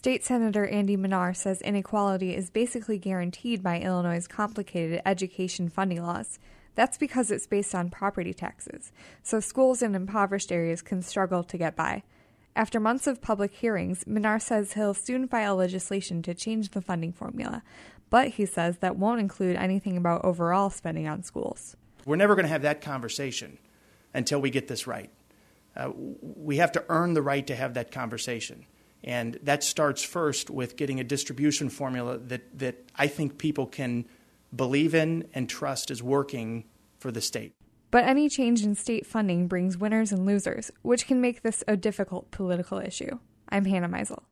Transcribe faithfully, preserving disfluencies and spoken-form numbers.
State Senator Andy Manar says inequality is basically guaranteed by Illinois' complicated education funding laws. That's because it's based on property taxes, so schools in impoverished areas can struggle to get by. After months of public hearings, Manar says he'll soon file legislation to change the funding formula, but he says that won't include anything about overall spending on schools. We're never going to have that conversation until we get this right. Uh, we have to earn the right to have that conversation. And that starts first with getting a distribution formula that, that I think people can believe in and trust is working for the state. But any change in state funding brings winners and losers, which can make this a difficult political issue. I'm Hannah Meisel.